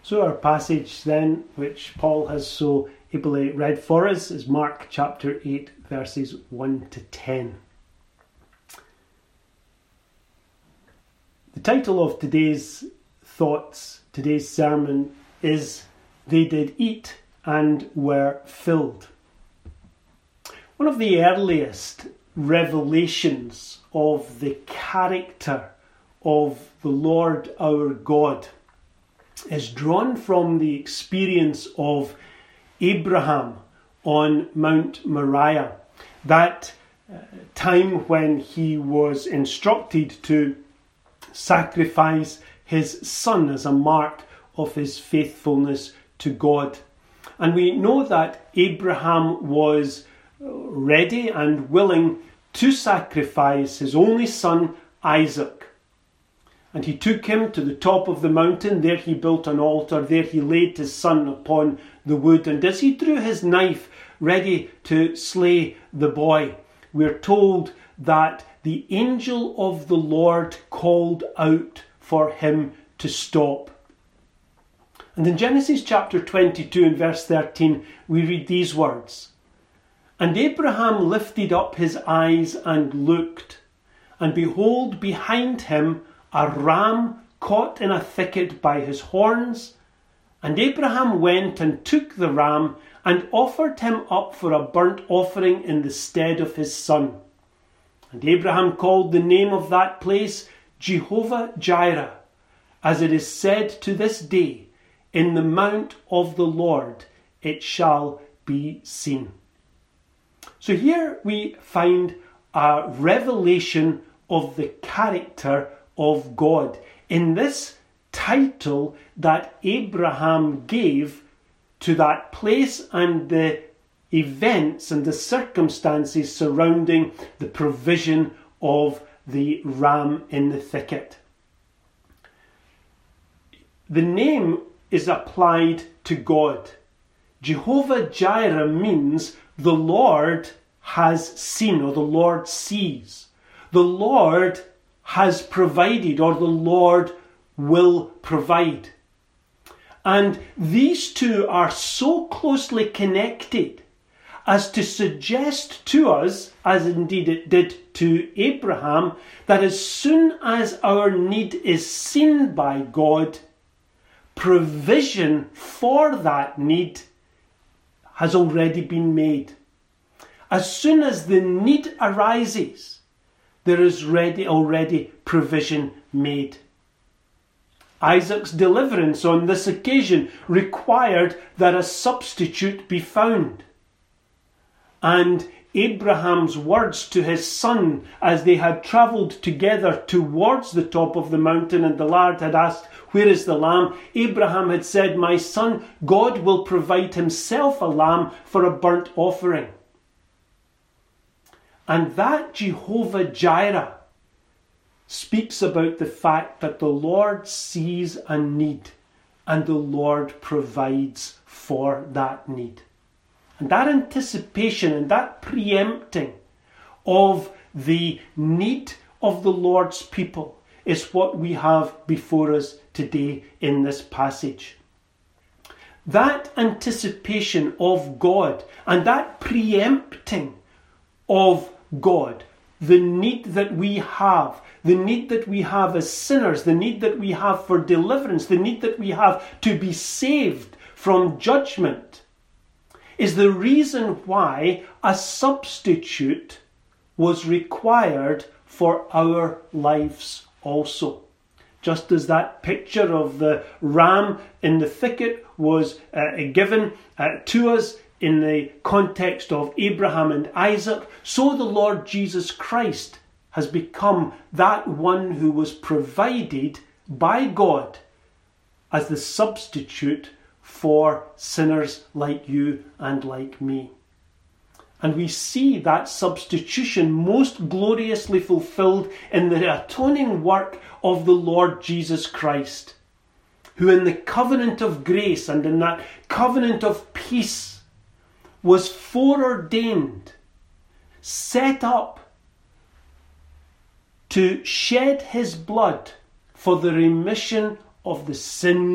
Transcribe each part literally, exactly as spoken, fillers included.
So our passage then, which Paul has so ably read for us, is Mark chapter eight, verses one to ten. The title of today's thoughts, today's sermon, is They Did Eat and Were Filled. One of the earliest revelations of the character of the Lord our God is drawn from the experience of Abraham on Mount Moriah, that uh, time when he was instructed to sacrifice his son as a mark of his faithfulness to God. And we know that Abraham was ready and willing to sacrifice his only son Isaac. And he took him to the top of the mountain. There he built an altar. There he laid his son upon the wood. And as he drew his knife ready to slay the boy, we're told that the angel of the Lord called out for him to stop. And in Genesis chapter twenty-two and verse thirteen, we read these words. And Abraham lifted up his eyes and looked, and behold, behind him a ram caught in a thicket by his horns. And Abraham went and took the ram and offered him up for a burnt offering in the stead of his son. And Abraham called the name of that place Jehovah-Jireh, as it is said to this day, in the mount of the Lord it shall be seen. So here we find a revelation of the character of God in this title that Abraham gave to that place and the events and the circumstances surrounding the provision of the ram in the thicket. The name is applied to God. Jehovah-Jireh means the Lord has seen, or the Lord sees. The Lord has provided, or the Lord will provide. And these two are so closely connected as to suggest to us, as indeed it did to Abraham, that as soon as our need is seen by God, provision for that need has already been made. As soon as the need arises, there is ready already provision made. Isaac's deliverance on this occasion required that a substitute be found. And Abraham's words to his son as they had travelled together towards the top of the mountain, and the lad had asked, "Where is the lamb?" Abraham had said, "My son, God will provide himself a lamb for a burnt offering." And that Jehovah-Jireh speaks about the fact that the Lord sees a need and the Lord provides for that need. And that anticipation and that preempting of the need of the Lord's people is what we have before us today in this passage. That anticipation of God and that preempting of God, the need that we have, the need that we have as sinners, the need that we have for deliverance, the need that we have to be saved from judgment, is the reason why a substitute was required for our lives also. Just as that picture of the ram in the thicket was uh, given uh, to us in the context of Abraham and Isaac, so the Lord Jesus Christ has become that one who was provided by God as the substitute for sinners like you and like me. And we see that substitution most gloriously fulfilled in the atoning work of the Lord Jesus Christ, who in the covenant of grace and in that covenant of peace was foreordained, set up to shed his blood for the remission of the sins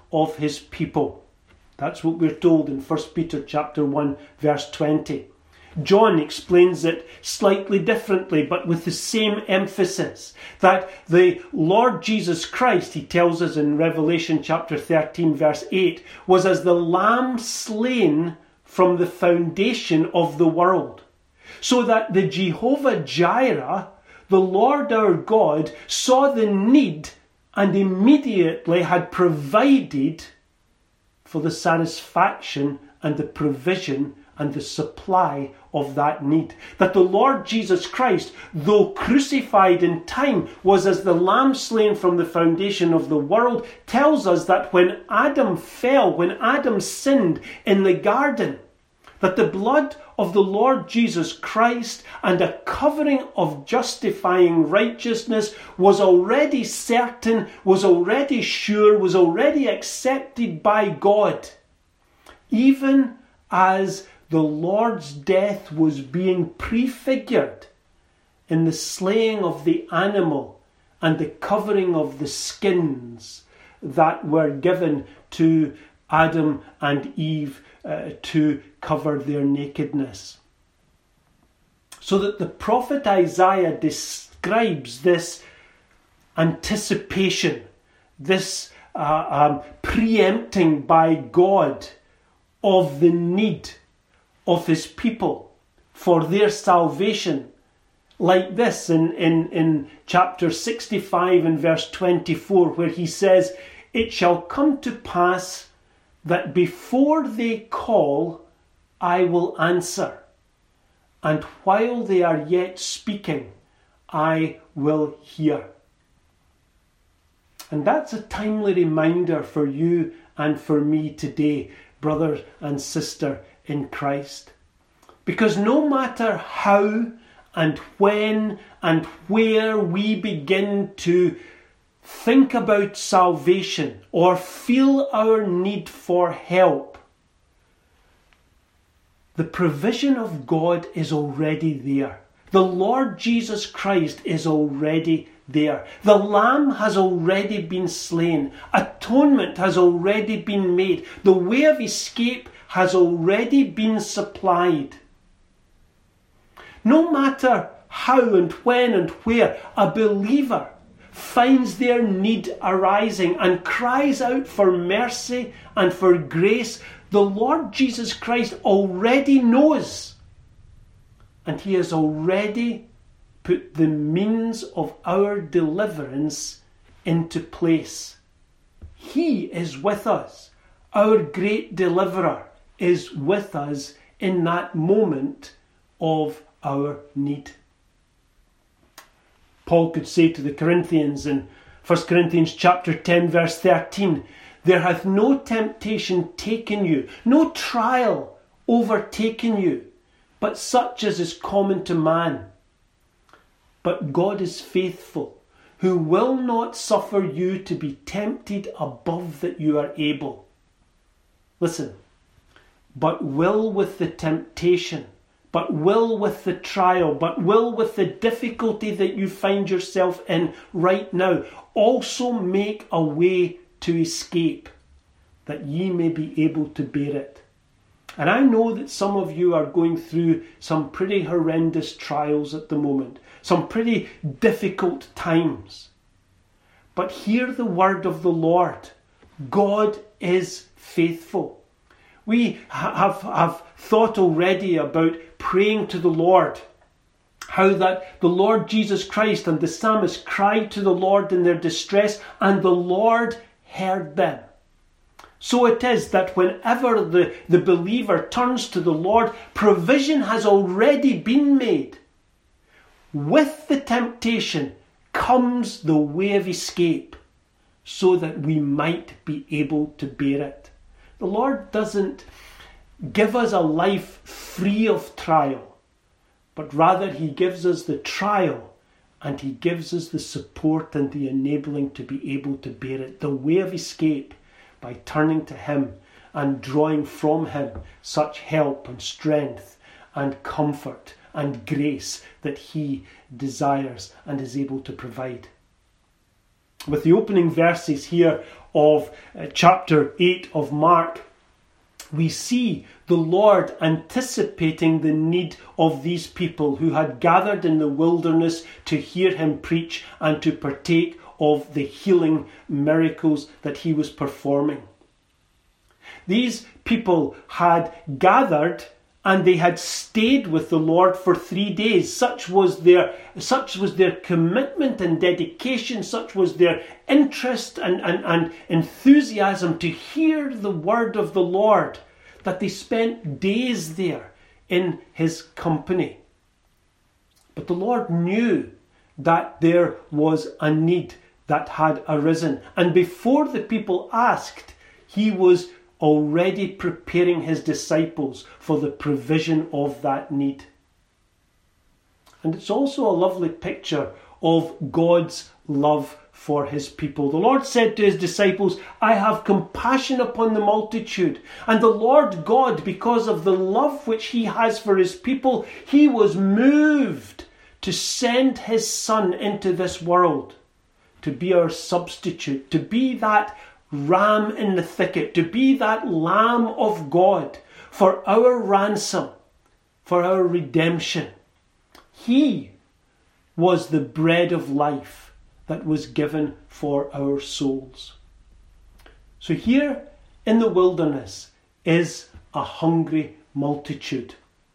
of his people. That's what we're told in First Peter chapter one, verse twenty. John explains it slightly differently, but with the same emphasis, that the Lord Jesus Christ, he tells us in Revelation chapter thirteen, verse eight, was as the lamb slain from the foundation of the world. So that the Jehovah Jireh, the Lord our God, saw the need and immediately had provided for the satisfaction and the provision and the supply of that need. That the Lord Jesus Christ, though crucified in time, was as the lamb slain from the foundation of the world, tells us that when Adam fell, when Adam sinned in the garden, that the blood of the Lord Jesus Christ and a covering of justifying righteousness was already certain, was already sure, was already accepted by God, even as the Lord's death was being prefigured in the slaying of the animal and the covering of the skins that were given to Adam and Eve uh, to cover their nakedness. So that the prophet Isaiah describes this anticipation, this uh, um, preempting by God of the need of his people for their salvation, like this in, in, in chapter sixty-five and verse twenty-four, where he says, "It shall come to pass that before they call, I will answer, and while they are yet speaking, I will hear." And that's a timely reminder for you and for me today, brother and sister in Christ. Because no matter how and when and where we begin to think about salvation or feel our need for help, the provision of God is already there. The Lord Jesus Christ is already there. The Lamb has already been slain. Atonement has already been made. The way of escape has already been supplied. No matter how and when and where a believer finds their need arising and cries out for mercy and for grace, the Lord Jesus Christ already knows, and he has already put the means of our deliverance into place. He is with us. Our great deliverer is with us in that moment of our need. Paul could say to the Corinthians in First Corinthians chapter ten verse thirteen, "There hath no temptation taken you, no trial overtaken you, but such as is common to man. But God is faithful, who will not suffer you to be tempted above that you are able." Listen, but will with the temptation, but will with the trial, but will with the difficulty that you find yourself in right now, also make a way to escape, that ye may be able to bear it. And I know that some of you are going through some pretty horrendous trials at the moment, some pretty difficult times. But hear the word of the Lord. God is faithful. We have, have thought already about praying to the Lord, how that the Lord Jesus Christ and the psalmist cried to the Lord in their distress, and the Lord heard them. So it is that whenever the, the believer turns to the Lord, provision has already been made. With the temptation comes the way of escape, so that we might be able to bear it. The Lord doesn't give us a life free of trial, but rather he gives us the trial and he gives us the support and the enabling to be able to bear it. The way of escape by turning to him and drawing from him such help and strength and comfort and grace that he desires and is able to provide. With the opening verses here of uh, chapter eight of Mark, we see the Lord anticipating the need of these people who had gathered in the wilderness to hear him preach and to partake of the healing miracles that he was performing. These people had gathered and they had stayed with the Lord for three days. Such was their, such was their commitment and dedication, such was their interest and, and, and enthusiasm to hear the word of the Lord, that they spent days there in his company. But the Lord knew that there was a need that had arisen. And before the people asked, he was already preparing his disciples for the provision of that need. And it's also a lovely picture of God's love for his people. The Lord said to his disciples, I have compassion upon the multitude. And the Lord God, because of the love which he has for his people, he was moved to send his Son into this world to be our substitute, to be that ram in the thicket, to be that Lamb of God for our ransom, for our redemption. He was the bread of life that was given for our souls. So here in the wilderness is a hungry multitude.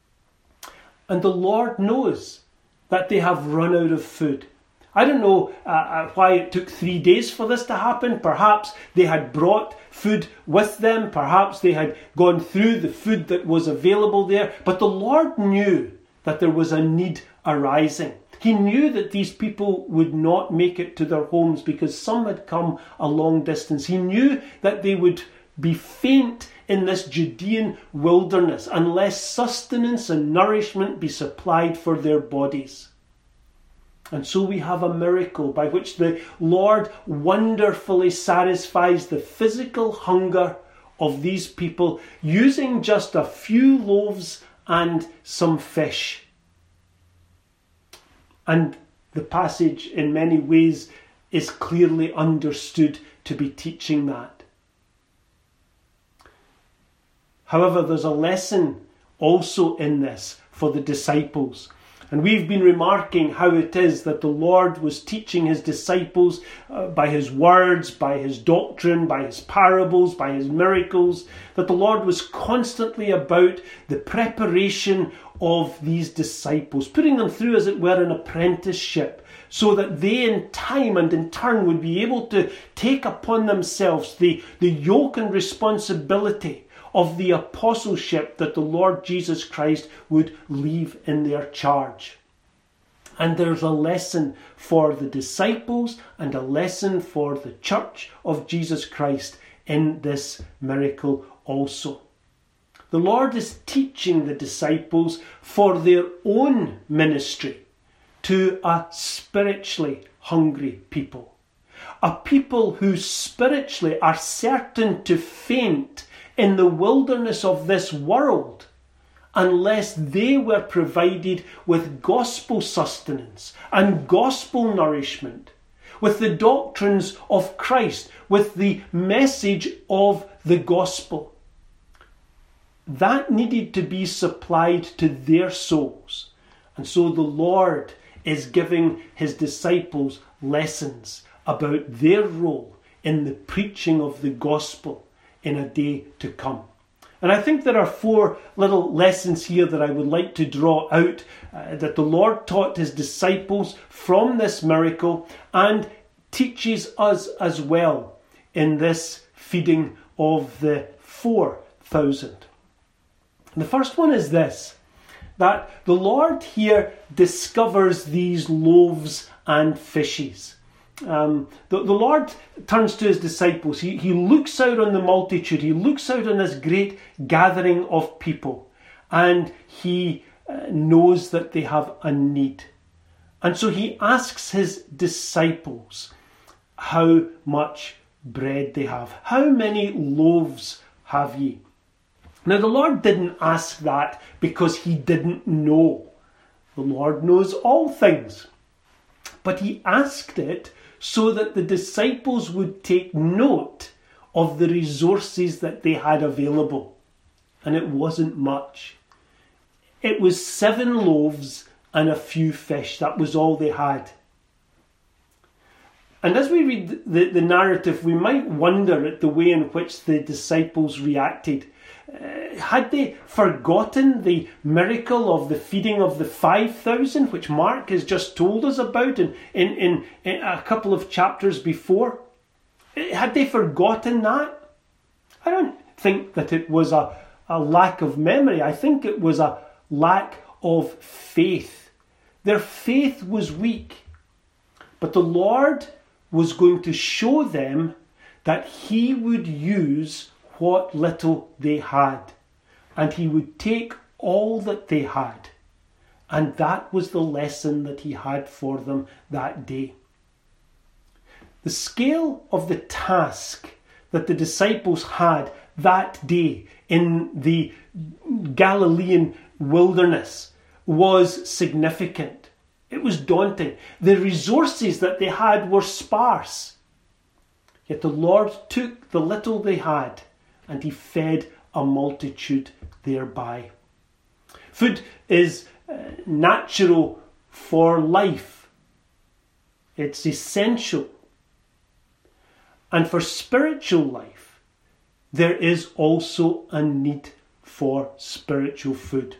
And the Lord knows that they have run out of food. I don't know uh, why it took three days for this to happen. Perhaps they had brought food with them. Perhaps they had gone through the food that was available there. But the Lord knew that there was a need arising. He knew that these people would not make it to their homes because some had come a long distance. He knew that they would be faint in this Judean wilderness unless sustenance and nourishment be supplied for their bodies. And so we have a miracle by which the Lord wonderfully satisfies the physical hunger of these people using just a few loaves and some fish. And the passage in many ways is clearly understood to be teaching that. However, there's a lesson also in this for the disciples. And we've been remarking how it is that the Lord was teaching his disciples uh, by his words, by his doctrine, by his parables, by his miracles, that the Lord was constantly about the preparation of these disciples, putting them through, as it were, an apprenticeship, so that they in time and in turn would be able to take upon themselves the, the yoke and responsibility of the apostleship that the Lord Jesus Christ would leave in their charge. And there's a lesson for the disciples and a lesson for the church of Jesus Christ in this miracle also. The Lord is teaching the disciples for their own ministry to a spiritually hungry people. A people who spiritually are certain to faint in the wilderness of this world unless they were provided with gospel sustenance and gospel nourishment, with the doctrines of Christ, with the message of the gospel. That needed to be supplied to their souls. And so the Lord is giving his disciples lessons about their role in the preaching of the gospel in a day to come. And I think there are four little lessons here that I would like to draw out uh, that the Lord taught his disciples from this miracle and teaches us as well in this feeding of the four thousand. The first one is this, that the Lord here discovers these loaves and fishes. Um, the, the Lord turns to his disciples. He, he looks out on the multitude. He looks out on this great gathering of people. And he uh, knows that they have a need. And so he asks his disciples how much bread they have. How many loaves have ye? Now the Lord didn't ask that because he didn't know. The Lord knows all things. But he asked it so that the disciples would take note of the resources that they had available. And it wasn't much. It was seven loaves and a few fish. That was all they had. And as we read the, the narrative, we might wonder at the way in which the disciples reacted. Uh, had they forgotten the miracle of the feeding of the five thousand, which Mark has just told us about in, in, in, in a couple of chapters before? Had they forgotten that? I don't think that it was a, a lack of memory. I think it was a lack of faith. Their faith was weak. But the Lord was going to show them that he would use what little they had, and he would take all that they had. And that was the lesson that he had for them that day. The scale of the task that the disciples had that day in the Galilean wilderness was significant. It was daunting. The resources that they had were sparse. Yet the Lord took the little they had and he fed a multitude thereby. Food is uh, natural for life. It's essential. And for spiritual life, there is also a need for spiritual food.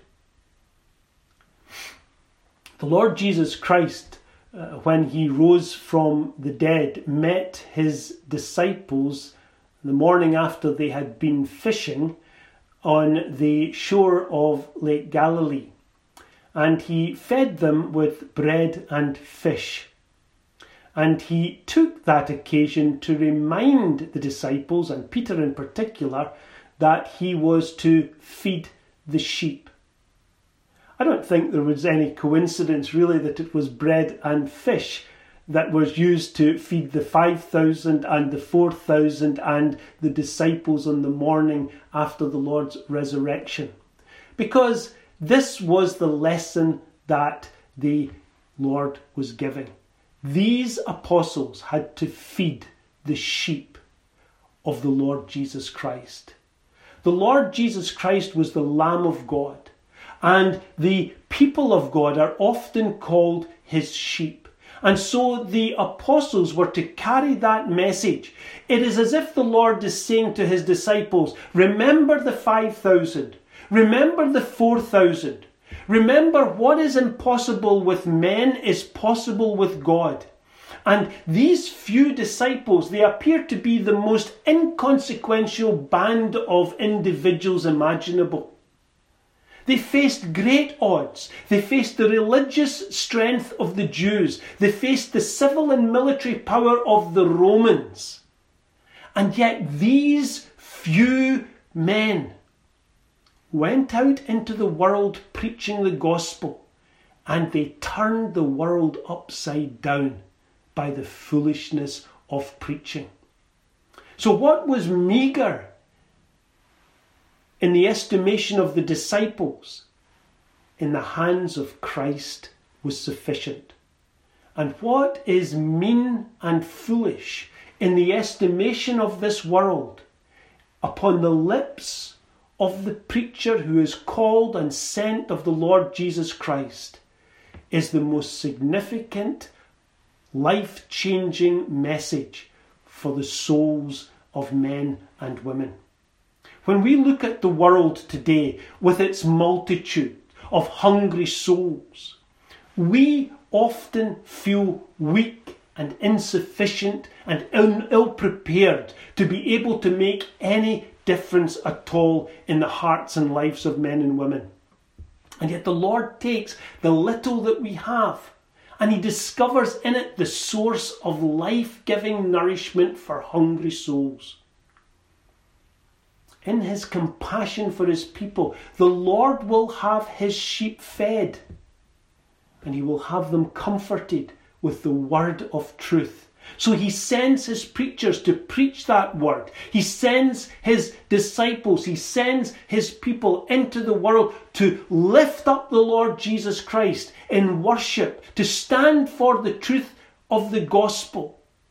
The Lord Jesus Christ, uh, when he rose from the dead, met his disciples the morning after they had been fishing on the shore of Lake Galilee. And he fed them with bread and fish. And he took that occasion to remind the disciples, and Peter in particular, that he was to feed the sheep. I don't think there was any coincidence really that it was bread and fish that was used to feed the five thousand and the four thousand and the disciples on the morning after the Lord's resurrection. Because this was the lesson that the Lord was giving. These apostles had to feed the sheep of the Lord Jesus Christ. The Lord Jesus Christ was the Lamb of God. And the people of God are often called his sheep. And so the apostles were to carry that message. It is as if the Lord is saying to his disciples, remember the five thousand. Remember the four thousand. Remember what is impossible with men is possible with God. And these few disciples, they appear to be the most inconsequential band of individuals imaginable. They faced great odds. They faced the religious strength of the Jews. They faced the civil and military power of the Romans. And yet these few men went out into the world preaching the gospel, and they turned the world upside down by the foolishness of preaching. So what was meagre in the estimation of the disciples, in the hands of Christ was sufficient. And what is mean and foolish in the estimation of this world, upon the lips of the preacher who is called and sent of the Lord Jesus Christ, is the most significant, life-changing message for the souls of men and women. When we look at the world today with its multitude of hungry souls, we often feel weak and insufficient and ill-prepared to be able to make any difference at all in the hearts and lives of men and women. And yet the Lord takes the little that we have and he discovers in it the source of life-giving nourishment for hungry souls. In his compassion for his people, the Lord will have his sheep fed, and he will have them comforted with the word of truth. So he sends his preachers to preach that word. He sends his disciples, he sends his people into the world to lift up the Lord Jesus Christ in worship, to stand for the truth of the gospel,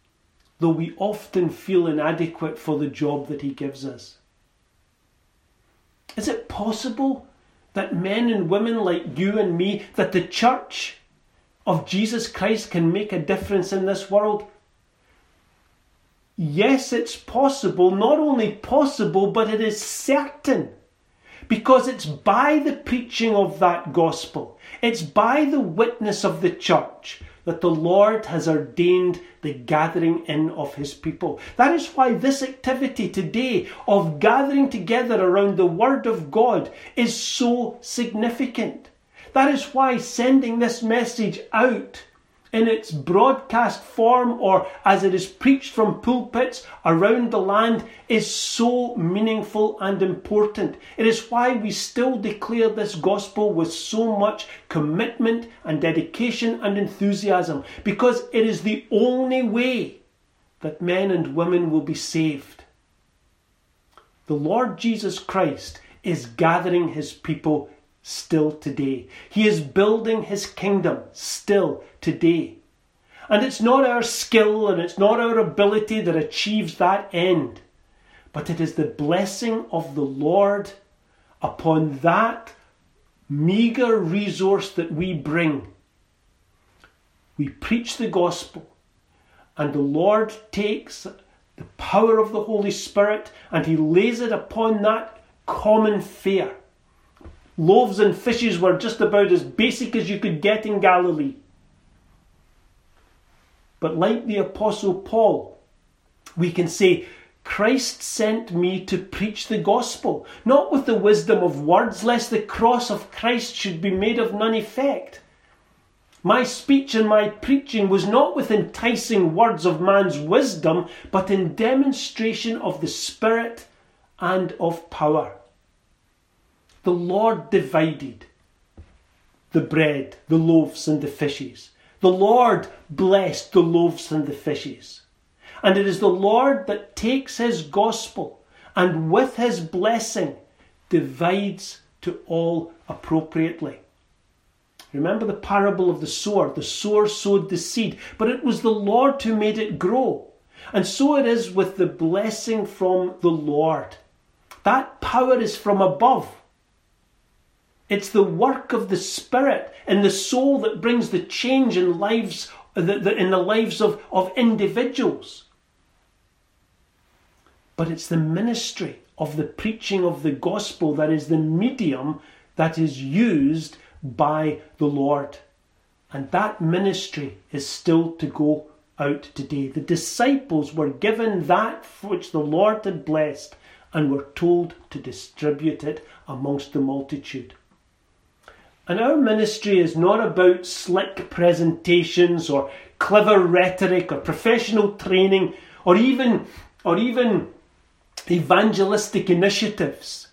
though we often feel inadequate for the job that he gives us? Is it possible that men and women like you and me, that the church of Jesus Christ can make a difference in this world? Yes, it's possible. Not only possible, but it is certain. Because it's by the preaching of that gospel, it's by the witness of the church that the Lord has ordained the gathering in of his people. That is why this activity today of gathering together around the Word of God is so significant. That is why sending this message out in its broadcast form, or as it is preached from pulpits around the land, is so meaningful and important. It is why we still declare this gospel with so much commitment and dedication and enthusiasm, because it is the only way that men and women will be saved. The Lord Jesus Christ is gathering his people still today. He is building his kingdom still today. And it's not our skill and it's not our ability that achieves that end, but it is the blessing of the Lord upon that meagre resource that we bring. We preach the gospel, and the Lord takes the power of the Holy Spirit and he lays it upon that common fare. Loaves and fishes were just about as basic as you could get in Galilee. But like the Apostle Paul, we can say, Christ sent me to preach the gospel, not with the wisdom of words, lest the cross of Christ should be made of none effect. My speech and my preaching was not with enticing words of man's wisdom, but in demonstration of the Spirit and of power. The Lord divided the bread, the loaves and the fishes. The Lord blessed the loaves and the fishes. And it is the Lord that takes his gospel and with his blessing divides to all appropriately. Remember the parable of the sower. The sower sowed the seed, but it was the Lord who made it grow. And so it is with the blessing from the Lord. That power is from above. It's the work of the Spirit in the soul that brings the change in lives, in the lives of, of individuals. But it's the ministry of the preaching of the gospel that is the medium that is used by the Lord. And that ministry is still to go out today. The disciples were given that which the Lord had blessed and were told to distribute it amongst the multitude. And our ministry is not about slick presentations or clever rhetoric or professional training or even, or even evangelistic initiatives.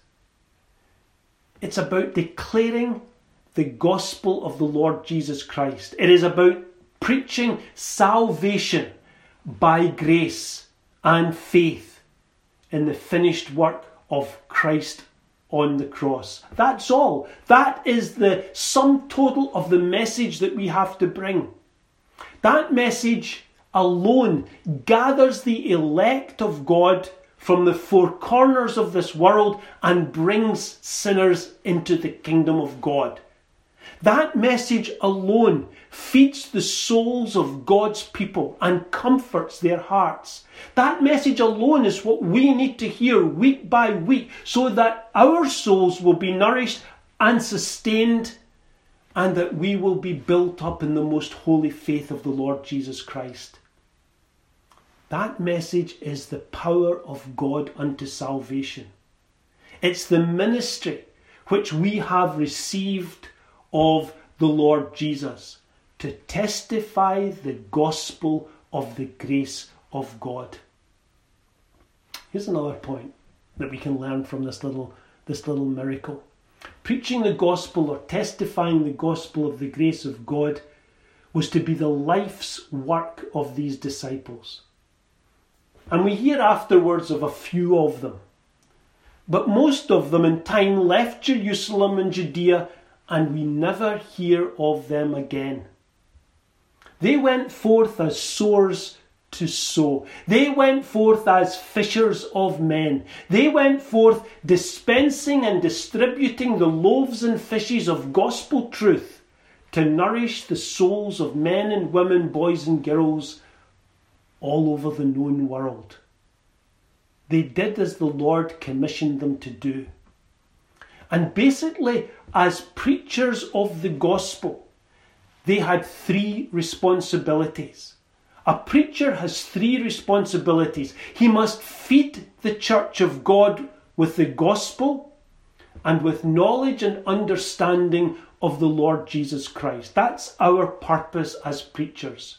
It's about declaring the gospel of the Lord Jesus Christ. It is about preaching salvation by grace and faith in the finished work of Christ on the cross. That's all. That is the sum total of the message that we have to bring. That message alone gathers the elect of God from the four corners of this world and brings sinners into the kingdom of God. That message alone feeds the souls of God's people and comforts their hearts. That message alone is what we need to hear week by week so that our souls will be nourished and sustained and that we will be built up in the most holy faith of the Lord Jesus Christ. That message is the power of God unto salvation. It's the ministry which we have received of the Lord Jesus to testify the gospel of the grace of God. Here's another point that we can learn from this little, this little miracle. Preaching the gospel or testifying the gospel of the grace of God was to be the life's work of these disciples. And we hear afterwards of a few of them. But most of them in time left Jerusalem and Judea, and we never hear of them again. They went forth as sowers to sow. They went forth as fishers of men. They went forth dispensing and distributing the loaves and fishes of gospel truth to nourish the souls of men and women, boys and girls all over the known world. They did as the Lord commissioned them to do. And basically, as preachers of the gospel, they had three responsibilities. A preacher has three responsibilities. He must feed the church of God with the gospel and with knowledge and understanding of the Lord Jesus Christ. That's our purpose as preachers.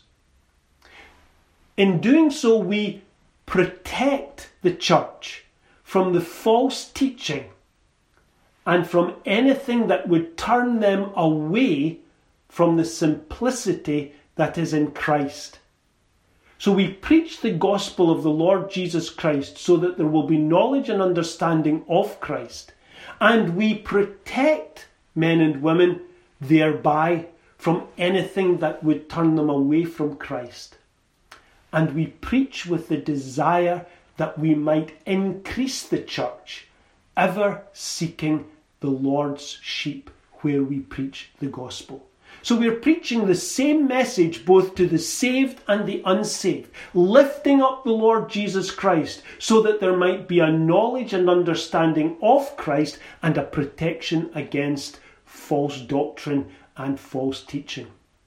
In doing so, we protect the church from the false teaching and from anything that would turn them away from the simplicity that is in Christ. So we preach the gospel of the Lord Jesus Christ so that there will be knowledge and understanding of Christ. And we protect men and women thereby from anything that would turn them away from Christ. And we preach with the desire that we might increase the church, ever seeking the Lord's sheep where we preach the gospel. So we're preaching the same message both to the saved and the unsaved, lifting up the Lord Jesus Christ so that there might be a knowledge and understanding of Christ and a protection against false doctrine and false teaching.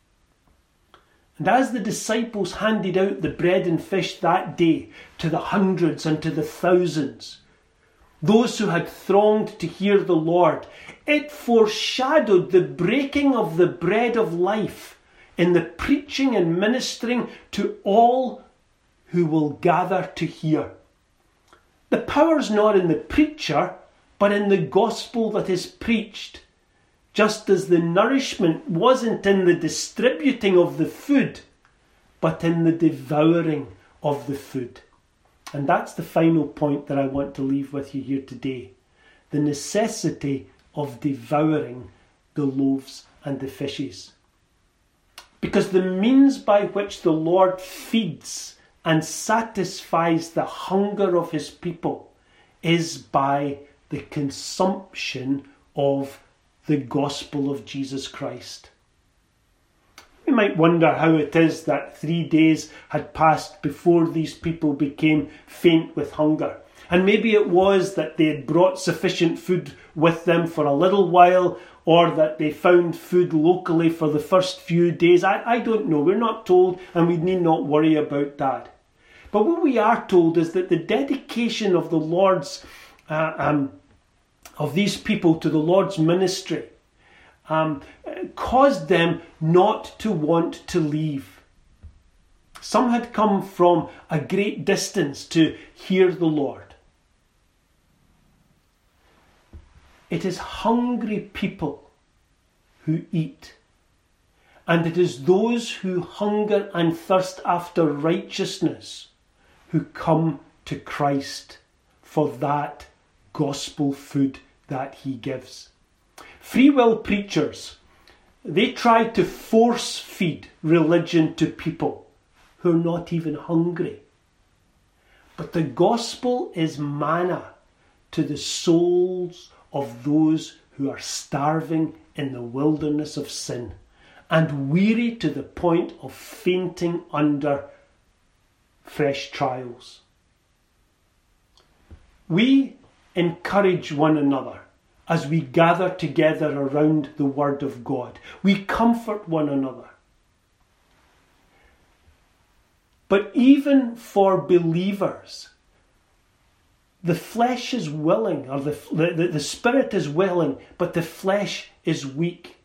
And as the disciples handed out the bread and fish that day to the hundreds and to the thousands, those who had thronged to hear the Lord, it foreshadowed the breaking of the bread of life in the preaching and ministering to all who will gather to hear. The power's not in the preacher, but in the gospel that is preached. Just as the nourishment wasn't in the distributing of the food, but in the devouring of the food. And that's the final point that I want to leave with you here today. The necessity of devouring the loaves and the fishes. Because the means by which the Lord feeds and satisfies the hunger of his people is by the consumption of the gospel of Jesus Christ. We might wonder how it is that three days had passed before these people became faint with hunger. And maybe it was that they had brought sufficient food with them for a little while, or that they found food locally for the first few days. I, I don't know. We're not told, and we need not worry about that. But what we are told is that the dedication of the Lord's, uh, um, of these people to the Lord's ministry um, caused them not to want to leave. Some had come from a great distance to hear the Lord. It is hungry people who eat, and it is those who hunger and thirst after righteousness who come to Christ for that gospel food that he gives. Free will preachers, they try to force feed religion to people who are not even hungry. But the gospel is manna to the souls of those who are starving in the wilderness of sin and weary to the point of fainting under fresh trials. We encourage one another as we gather together around the Word of God. We comfort one another. But even for believers, the flesh is willing, or the, the, the spirit is willing, but the flesh is weak.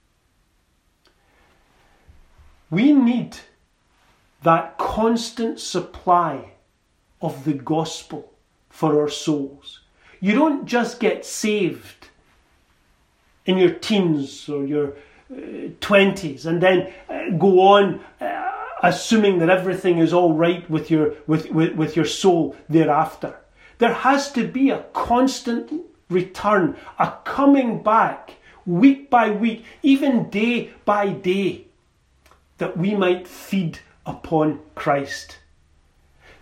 We need that constant supply of the gospel for our souls. You don't just get saved in your teens or your uh, twenties and then uh, go on uh, assuming that everything is all right with your with, with, with your soul thereafter. There has to be a constant return, a coming back, week by week, even day by day, that we might feed upon Christ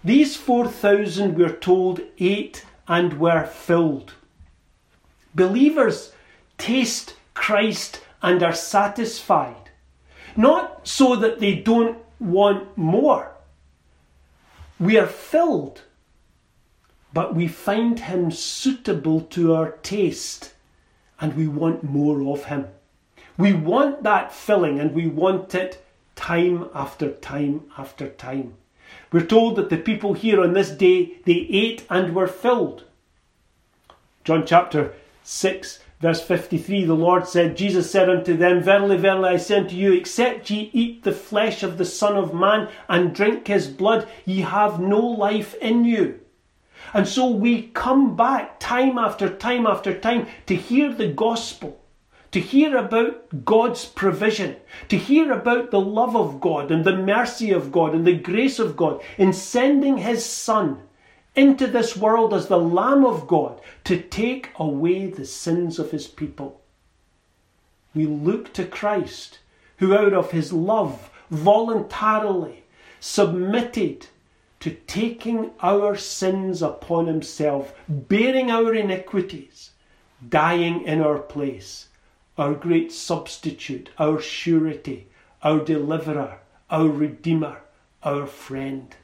These four thousand, we're told, ate and were filled. Believers taste Christ and are satisfied, not so that they don't want more. We are filled, but we find him suitable to our taste, and we want more of him. We want that filling, and we want it time after time after time. We're told that the people here on this day, they ate and were filled. John chapter six, verse fifty-three, the Lord said, Jesus said unto them, Verily, verily, I say unto you, except ye eat the flesh of the Son of Man and drink his blood, ye have no life in you. And so we come back time after time after time to hear the gospel, to hear about God's provision, to hear about the love of God and the mercy of God and the grace of God in sending his Son into this world as the Lamb of God to take away the sins of his people. We look to Christ, who out of his love voluntarily submitted to taking our sins upon himself, bearing our iniquities, dying in our place, our great substitute, our surety, our deliverer, our redeemer, our friend.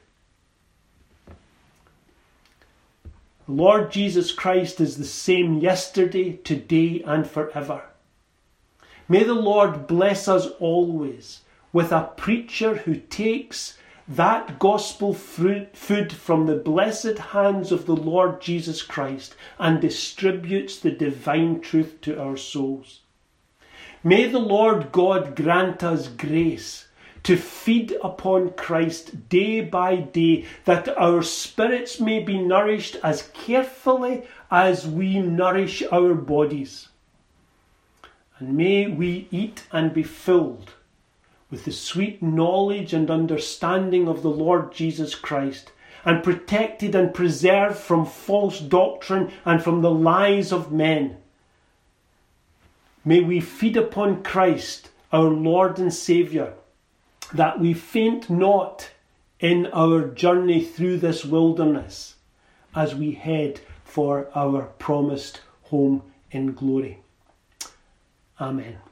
The Lord Jesus Christ is the same yesterday, today, and forever. May the Lord bless us always with a preacher who takes that gospel food from the blessed hands of the Lord Jesus Christ and distributes the divine truth to our souls. May the Lord God grant us grace to feed upon Christ day by day, that our spirits may be nourished as carefully as we nourish our bodies. And may we eat and be filled with the sweet knowledge and understanding of the Lord Jesus Christ, and protected and preserved from false doctrine and from the lies of men. May we feed upon Christ, our Lord and Saviour, that we faint not in our journey through this wilderness as we head for our promised home in glory. Amen.